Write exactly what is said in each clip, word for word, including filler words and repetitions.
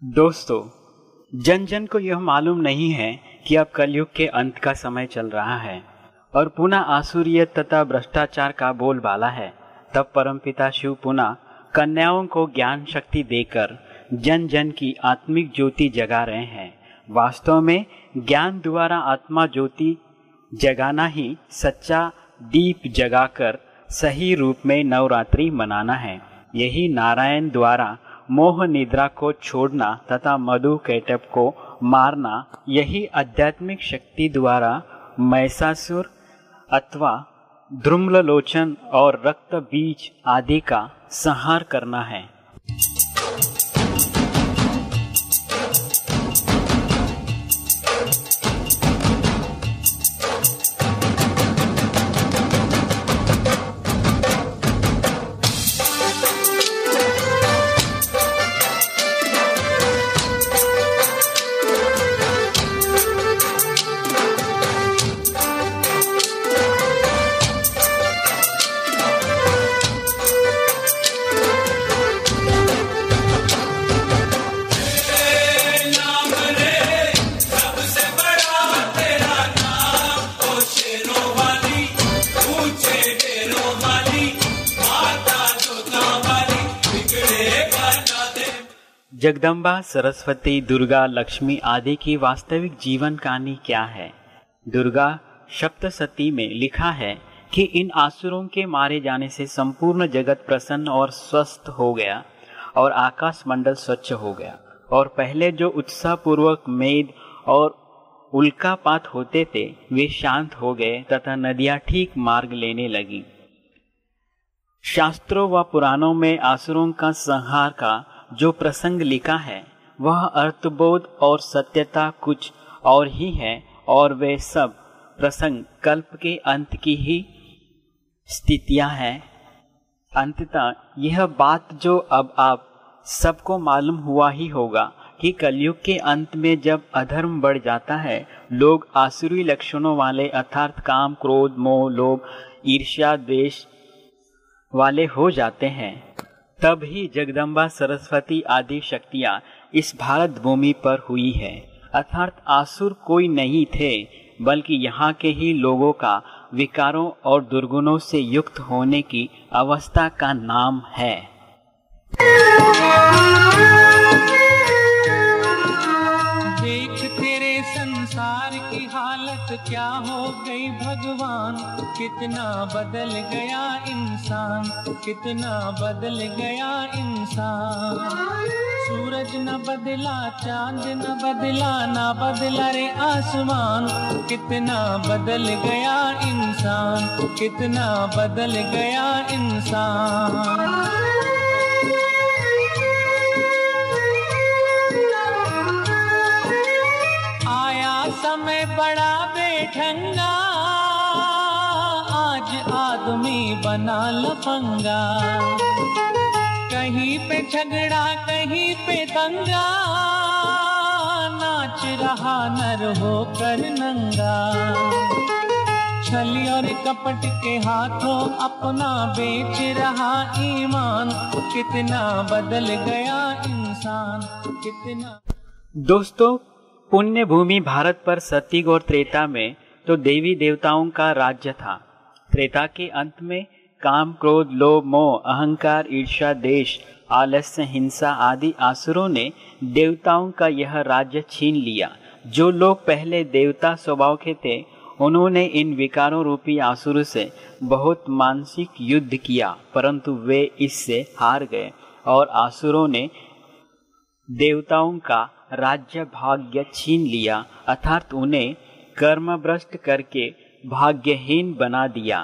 दोस्तों, जन जन को यह मालूम नहीं है कि अब कलयुग के अंत का समय चल रहा है और पुनः आसुरियत तथा भ्रष्टाचार का बोलबाला है। तब परमपिता शिव पुनः कन्याओं को ज्ञान शक्ति देकर जन जन की आत्मिक ज्योति जगा रहे हैं। वास्तव में ज्ञान द्वारा आत्मा ज्योति जगाना ही सच्चा दीप जगाकर सही रूप में नवरात्रि मनाना है। यही नारायण द्वारा मोह निद्रा को छोड़ना तथा मधु कैटभ को मारना, यही आध्यात्मिक शक्ति द्वारा महिषासुर अथवा धूम्रलोचन और रक्त बीज आदि का संहार करना है। जगदम्बा, सरस्वती, दुर्गा, लक्ष्मी आदि की वास्तविक जीवन कहानी क्या है? दुर्गा सप्तशती में लिखा है कि इन आसुरों के मारे जाने से संपूर्ण जगत प्रसन्न और स्वस्थ हो गया और आकाश मंडल स्वच्छ हो गया और पहले जो उत्साह पूर्वक मेद और उल्कापात होते थे वे शांत हो गए तथा नदियां ठीक मार्ग लेने लगी। शास्त्रों व पुराणों में आसुरों का संहार का जो प्रसंग लिखा है वह अर्थबोध और सत्यता कुछ और ही है और वे सब प्रसंग कल्प के अंत की ही स्थितियां हैं। अंततः यह बात जो अब आप सबको मालूम हुआ ही होगा कि कलयुग के अंत में जब अधर्म बढ़ जाता है, लोग आसुरी लक्षणों वाले अर्थात काम, क्रोध, मोह, लोभ, ईर्ष्या, द्वेष वाले हो जाते हैं, तब ही जगदम्बा, सरस्वती आदि शक्तियां इस भारत भूमि पर हुई है। अर्थात आसुर कोई नहीं थे बल्कि यहाँ के ही लोगों का विकारों और दुर्गुणों से युक्त होने की अवस्था का नाम है। देख तेरे संसार की हालत क्या हो गई भगवान, कितना बदल गया इंसान, कितना बदल गया इंसान। सूरज न बदला, चांद न बदला, ना बदला रे आसमान, कितना बदल गया इंसान, कितना बदल गया इंसान। समय बड़ा बेढंगा, आज आदमी बना लफंगा, कहीं पे झगड़ा कहीं पे दंगा, नाच रहा नर होकर नंगा। छली और कपट के हाथों अपना बेच रहा ईमान, कितना बदल गया इंसान, कितना। दोस्तों, पुण्य भूमि भारत पर सतयुग और त्रेता में तो देवी देवताओं का राज्य था। त्रेता के अंत में काम, क्रोध, लोभ, मोह, अहंकार, ईर्ष्या, देश, आलस्य, हिंसा आदि आसुरों ने देवताओं का यह राज्य छीन लिया। जो लोग पहले देवता स्वभाव के थे उन्होंने इन विकारों रूपी आसुरों से बहुत मानसिक युद्ध किया, परंतु वे इससे हार गए और आसुरों ने देवताओं का राज्य भाग्य छीन लिया, अर्थात उन्हें कर्मभ्रष्ट करके भाग्यहीन बना दिया।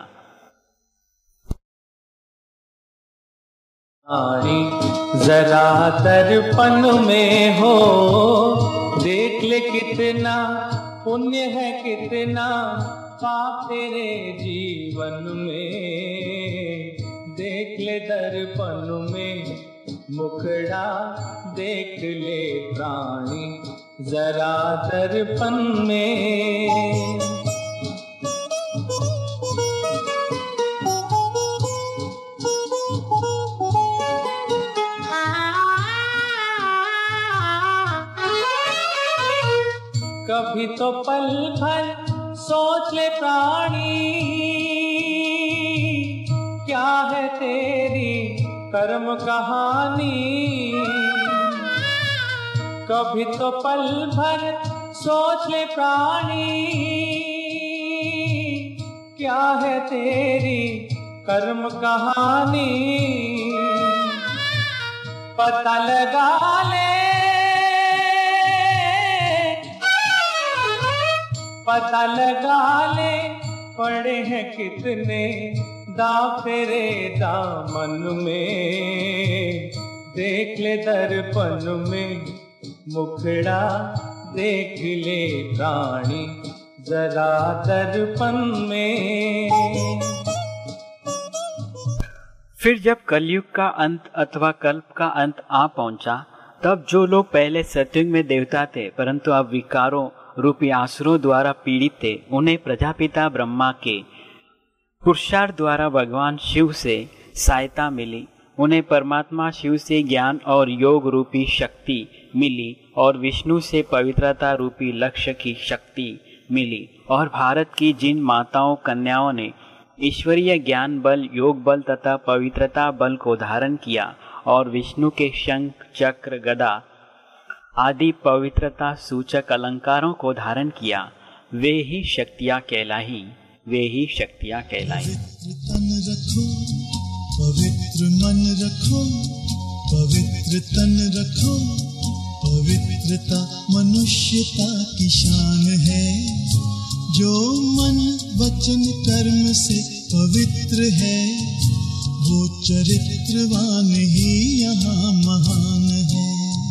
जरा दर्पण में हो देख ले, कितना पुण्य है कितना पाप तेरे जीवन में। देख ले दर्पण में मुखड़ा, देख ले प्राणी जरा दर्पण में। कभी तो पल भर सोच ले प्राणी, क्या है तेरी कर्म कहानी। कभी तो पल भर सोच ले प्राणी, क्या है तेरी कर्म कहानी। पता लगा ले, पता लगा ले, पड़े हैं कितने दांव तेरे दामन में। देख ले दर्पण में मुखड़ा, देख ले प्राणी जरा दर्पण में। फिर जब कलयुग का अंत अथवा कल्प का अंत आ पहुंचा, तब जो लोग पहले सत्युग में देवता थे परंतु अब विकारों रूपी आसुरों द्वारा पीड़ित थे, उन्हें प्रजापिता ब्रह्मा के पुरुषार्थ द्वारा भगवान शिव से सहायता मिली। उन्हें परमात्मा शिव से ज्ञान और योग रूपी शक्ति मिली और विष्णु से पवित्रता रूपी लक्ष्य की शक्ति मिली। और भारत की जिन माताओं कन्याओं ने ईश्वरीय ज्ञान बल, योग बल तथा पवित्रता बल को धारण किया और विष्णु के शंख, चक्र, गदा आदि पवित्रता सूचक अलंकारों को धारण किया, वे ही शक्तियाँ कहलाई, वे ही शक्तियाँ कहलाई। पवित्र मन रखो, पवित्र तन रखो, पवित्रता मनुष्यता की शान है। जो मन वचन कर्म से पवित्र है, वो चरित्रवान ही यहाँ महान है।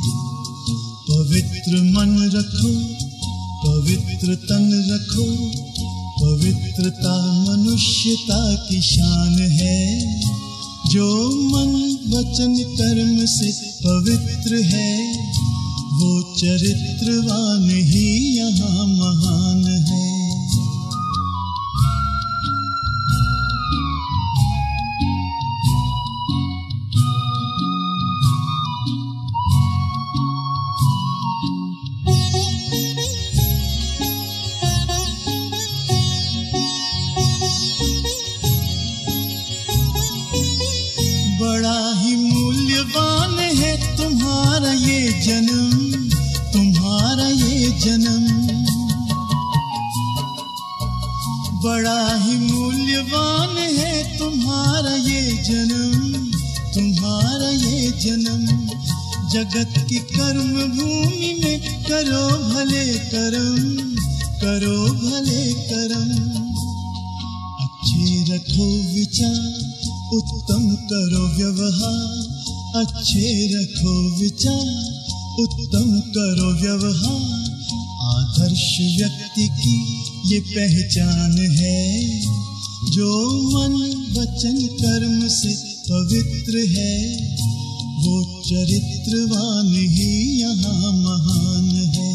पवित्र मन रखो, पवित्र तन रखो, पवित्रता मनुष्यता की शान है। जो मन वचन कर्म से पवित्र है, वो चरित्रवान ही यहाँ महान है। बड़ा ही मूल्यवान है तुम्हारा ये जन्म, तुम्हारा ये जन्म। बड़ा ही मूल्यवान है तुम्हारा ये जन्म, तुम्हारा ये जन्म। जगत की कर्म भूमि में करो भले कर्म, करो भले कर्म। अच्छे रखो विचार, उत्तम करो व्यवहार, अच्छे रखो विचार, उत्तम करो व्यवहार। आदर्श व्यक्ति की ये पहचान है, जो मन वचन कर्म से पवित्र है, वो चरित्रवान ही यहाँ महान है।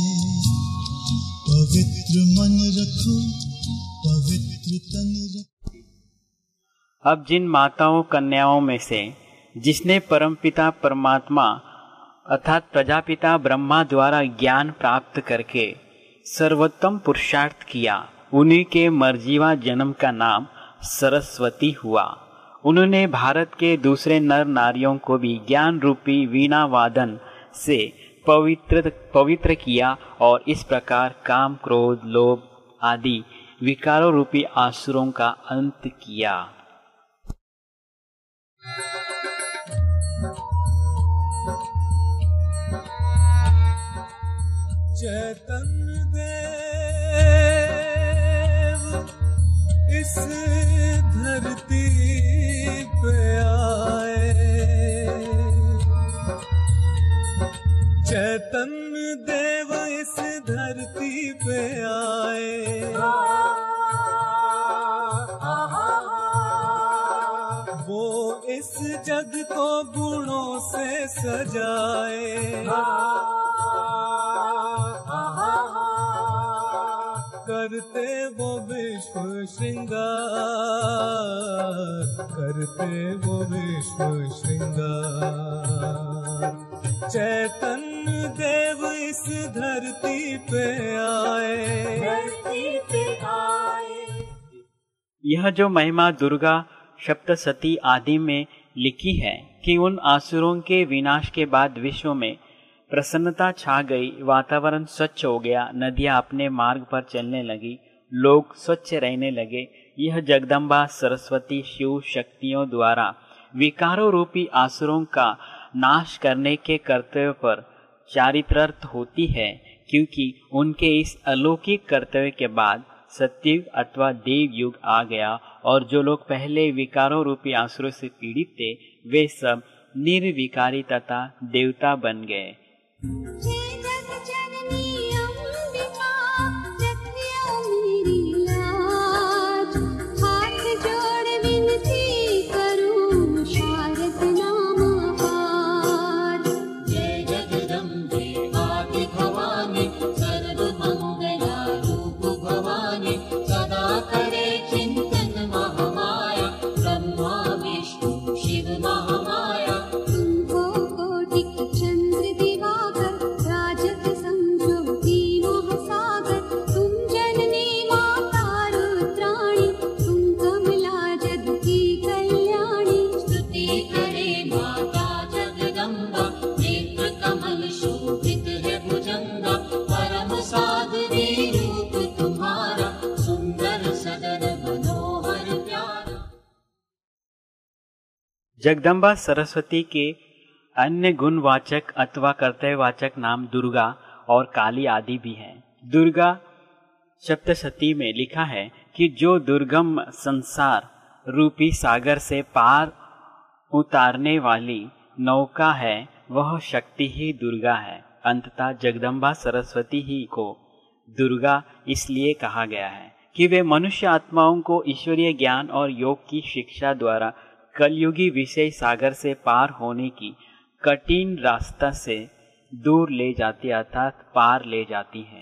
पवित्र मन रखो, पवित्र तन रखो। अब जिन माताओं कन्याओं में से जिसने परमपिता परमात्मा अर्थात प्रजापिता ब्रह्मा द्वारा ज्ञान प्राप्त करके सर्वोत्तम पुरुषार्थ किया, उन्हीं के मर्जीवा जन्म का नाम सरस्वती हुआ। उन्होंने भारत के दूसरे नर नारियों को भी ज्ञान रूपी वीणा वादन से पवित्र पवित्र किया और इस प्रकार काम, क्रोध, लोभ आदि विकारों रूपी आसुरों का अंत किया। चैतन्य देव इस धरती पे आए, चैतन्य देव इस धरती पे आए। वो इस जग को गुणों से सजाए, करते वो विश्व श्रृंगार, करते वो विश्व श्रृंगार। चैतन्य देव इस धरती पे आए, धरती पे आए। यह जो महिमा दुर्गा सप्तशती आदि में लिखी है कि उन आसुरों के विनाश के बाद विश्व में प्रसन्नता छा गई, वातावरण स्वच्छ हो गया, नदियां अपने मार्ग पर चलने लगी, लोग स्वच्छ रहने लगे। यह जगदम्बा सरस्वती शिव शक्तियों द्वारा विकारों रूपी आसुरों का नाश करने के कर्तव्य पर चारित्रार्थ होती है, क्योंकि उनके इस अलौकिक कर्तव्य के बाद सत्ययुग अथवा देव युग आ गया और जो लोग पहले विकारों रूपी आसुरों से पीड़ित थे वे सब निर्विकारी तथा देवता बन गए। जगदम्बा सरस्वती के अन्य गुणवाचक अथवा कर्तव्यवाचक नाम दुर्गा और काली आदि भी हैं। दुर्गा सप्तशती में लिखा है कि जो दुर्गम संसार रूपी सागर से पार उतारने वाली नौका है वह शक्ति ही दुर्गा है। अंततः जगदम्बा सरस्वती ही को दुर्गा इसलिए कहा गया है कि वे मनुष्य आत्माओं को ईश्वरीय ज्ञान और योग की शिक्षा द्वारा कलयुगी विषय सागर से पार होने की कठिन रास्ता से दूर ले जाती अर्थात पार ले जाती है।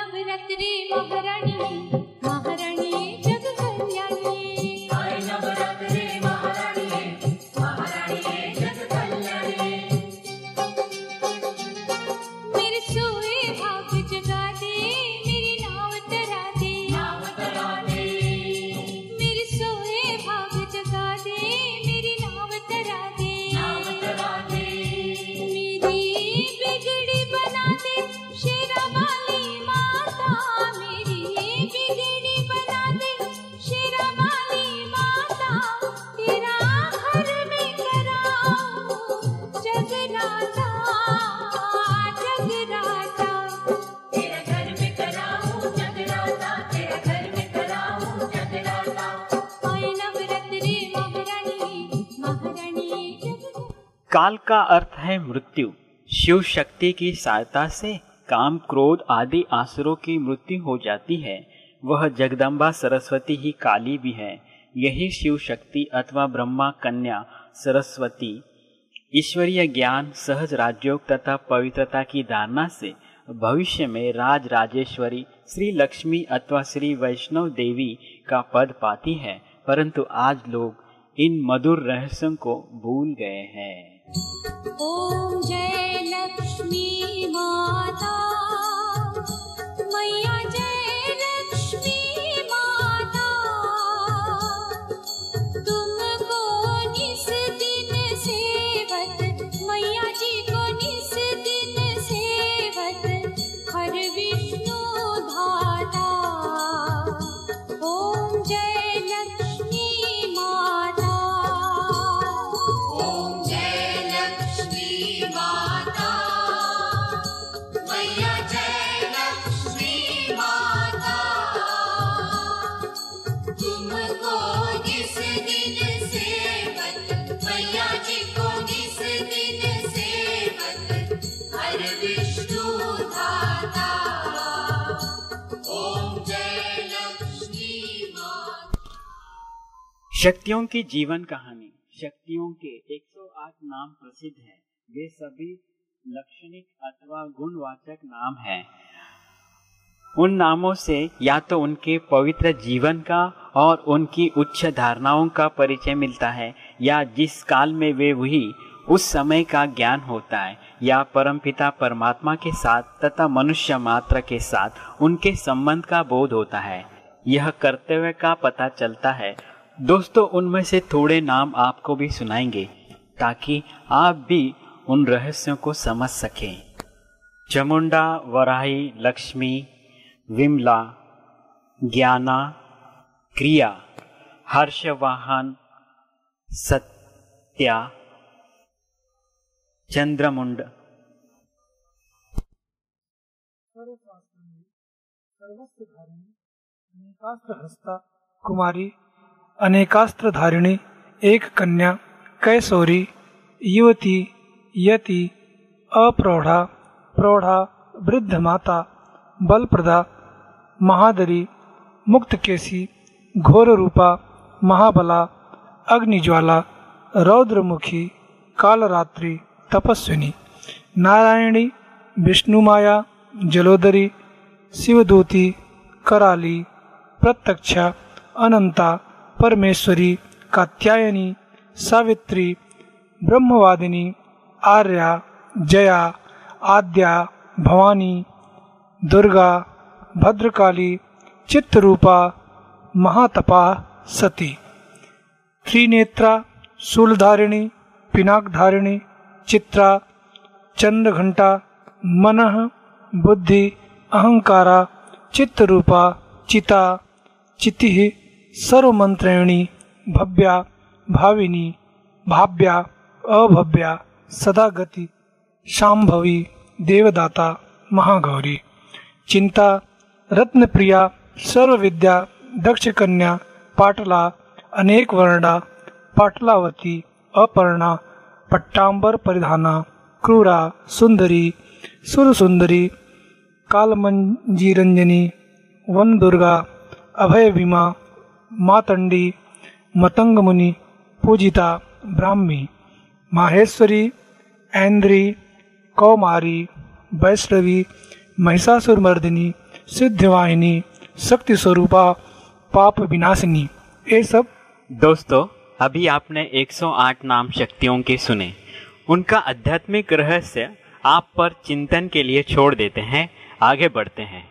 काल का अर्थ है मृत्यु। शिव शक्ति की सहायता से काम क्रोध आदि आसुरों की मृत्यु हो जाती है। वह जगदम्बा सरस्वती ही काली भी है। यही शिव शक्ति अथवा ब्रह्मा कन्या सरस्वती ईश्वरीय ज्ञान, सहज राजयोग तथा पवित्रता की धारणा से भविष्य में राज राजेश्वरी श्री लक्ष्मी अथवा श्री वैष्णव देवी का पद पाती है, परंतु आज लोग इन मधुर रहस्यों को भूल गए हैं। ओम जय लक्ष्मी माता, मैया जय लक्ष्मी माता, तुमको निस दिन सेवत, मैया जी को निस दिन सेवत, हर विष्णु धाता। ओम जय लक्ष्मी माता, ओम जय लक्ष्मी माता, मैया जय लक्ष्मी माता, तुमको जिस दिन सेवत, मैया जी को जिस दिन सेवत, हर विष्णु धाता। ओम जय लक्ष्मी माता। शक्तियों की जीवन कहानी। शक्तियों के एक सौ आठ नाम प्रसिद्ध हैं। वे सभी लक्षणिक अथवा गुणवाचक नाम हैं। उन नामों से या तो उनके पवित्र जीवन का और उनकी उच्च धारणाओं का परिचय मिलता है, या जिस काल में वे हुई उस समय का ज्ञान होता है। या परमपिता परमात्मा के साथ तथा मनुष्य मात्र के साथ उनके संबंध का बोध होता है। यह कर्तव्य का पता चलता है। दोस्तों, उनमें से थोड़े नाम आपको भी सुनाएंगे ताकि आप भी उन रहस्यों को समझ सकें। चामुंडा, वराही, लक्ष्मी, विमला, ज्ञाना, क्रिया, हर्षवाहन, सत्या, चंद्रमुंड। अनेकास्त्र हस्ता कुमारी, अनेकास्त्र धारिणी, एक कन्या, कैसोरी, युवती, यति, अप्रौढ़ा, प्रौढ़ा, वृद्ध माता, बलप्रदा, महादरी, मुक्तकेशी, घोर रूपा, महाबला, अग्निज्वाला, रौद्रमुखी, कालरात्रि, तपस्विनी, नारायणी, विष्णुमाया, जलोदरी, शिवदूती, कराली, प्रत्यक्षा, अनंता, परमेश्वरी, कात्यायनी, सावित्री, ब्रह्मवादिनी, आर्या, जया, आद्या, भवानी, दुर्गा, भद्रकाली, चित्तरूपा, महातपा, सती, त्रिनेत्रा, शूलधारिणी, पिनाकधारिणी, चित्रा, चंद्रघंटा, मनः, बुद्धि, अहंकारा, चित्तरूपा, चिता, चितिः, सर्वमंत्रिणी, भव्या, भाविनी, भाव्या, अभव्या, सदागति, शांभवी, देवदाता, महागौरी, चिंता, रत्नप्रिया, सर्वविद्या, दक्ष कन्या, पाटला, अनेक वर्णा, पाटलावती, अपर्णा, पट्टांबर परिधाना, क्रूरा, सुंदरी, सुरसुंदरी, कालमंजीरंजनी, वन दुर्गा, अभय भीमा, मातंडी, मतंग मुनि, पूजिता, ब्राह्मी, माहेश्वरी, ऐन्द्री, कौमारी, वैष्णवी, महिषासुरमर्दिनी, सिद्धवाहिनी, शक्ति स्वरूपा, पाप विनाशिनी। ये सब दोस्तों, अभी आपने एक सौ आठ नाम शक्तियों के सुने। उनका आध्यात्मिक रहस्य आप पर चिंतन के लिए छोड़ देते हैं। आगे बढ़ते हैं।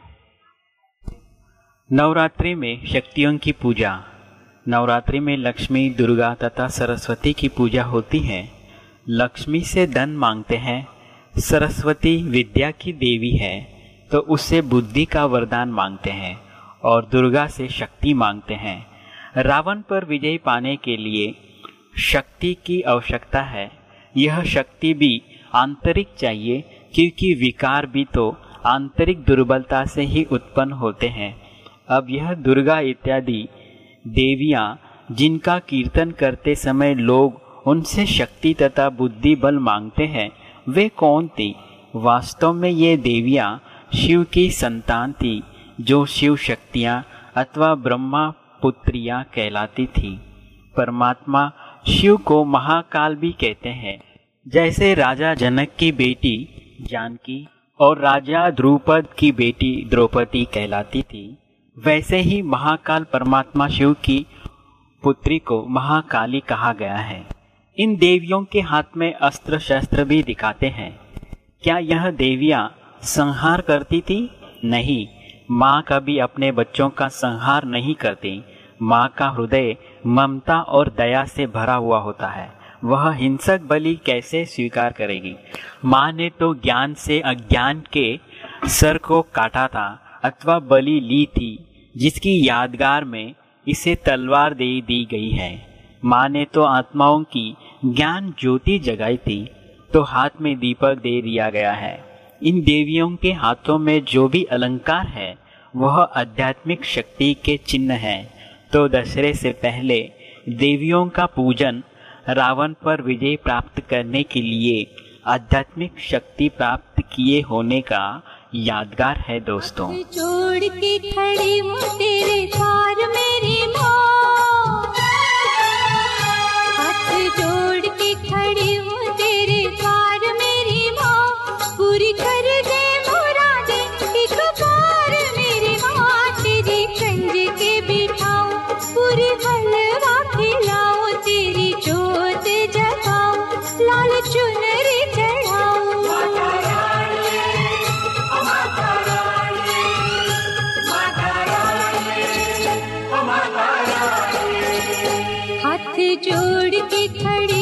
नवरात्रि में शक्तियों की पूजा। नवरात्रि में लक्ष्मी, दुर्गा तथा सरस्वती की पूजा होती है। लक्ष्मी से धन मांगते हैं, सरस्वती विद्या की देवी है तो उससे बुद्धि का वरदान मांगते हैं और दुर्गा से शक्ति मांगते हैं। रावण पर विजय पाने के लिए शक्ति की आवश्यकता है। यह शक्ति भी आंतरिक चाहिए क्योंकि विकार भी तो आंतरिक दुर्बलता से ही उत्पन्न होते हैं। अब यह दुर्गा इत्यादि देवियां जिनका कीर्तन करते समय लोग उनसे शक्ति तथा बुद्धि बल मांगते हैं, वे कौन थी? वास्तव में ये देवियां शिव की संतान थी जो शिव शक्तियां अथवा ब्रह्मा पुत्रियां कहलाती थी। परमात्मा शिव को महाकाल भी कहते हैं। जैसे राजा जनक की बेटी जानकी और राजा द्रुपद की बेटी द्रौपदी कहलाती थी, वैसे ही महाकाल परमात्मा शिव की पुत्री को महाकाली कहा गया है। इन देवियों के हाथ में अस्त्र शस्त्र भी दिखाते हैं। क्या यह देवियां संहार करती थी? नहीं, माँ कभी अपने बच्चों का संहार नहीं करती। माँ का हृदय ममता और दया से भरा हुआ होता है। वह हिंसक बलि कैसे स्वीकार करेगी? माँ ने तो ज्ञान से अज्ञान के सर को काटा था अथवा बलि ली थी, जिसकी यादगार में इसे तलवार दे दी गई है। माँ ने तो आत्माओं की ज्ञान ज्योति जगाई थी, तो हाथ में दीपक दे दिया गया है। इन देवियों के हाथों में जो भी अलंकार है वह आध्यात्मिक शक्ति के चिन्ह है। तो दशहरे से पहले देवियों का पूजन रावण पर विजय प्राप्त करने के लिए आध्यात्मिक शक्ति प्राप्त किए होने का यादगार है। दोस्तों, जोड़ के खड़ी हूँ तेरे द्वार मेरी माँ, हाथ जोड़ के खड़ी हूँ तेरे द्वार मेरी माँ, पूरी कर दे मुरादे एक बार मेरी माँ, तेरी कंज के बिठाऊं पूरी हलवा खिलाऊं, तेरी जोत जगाऊं लाल चुनरी चढ़ाऊं। जोड़ के खड़ी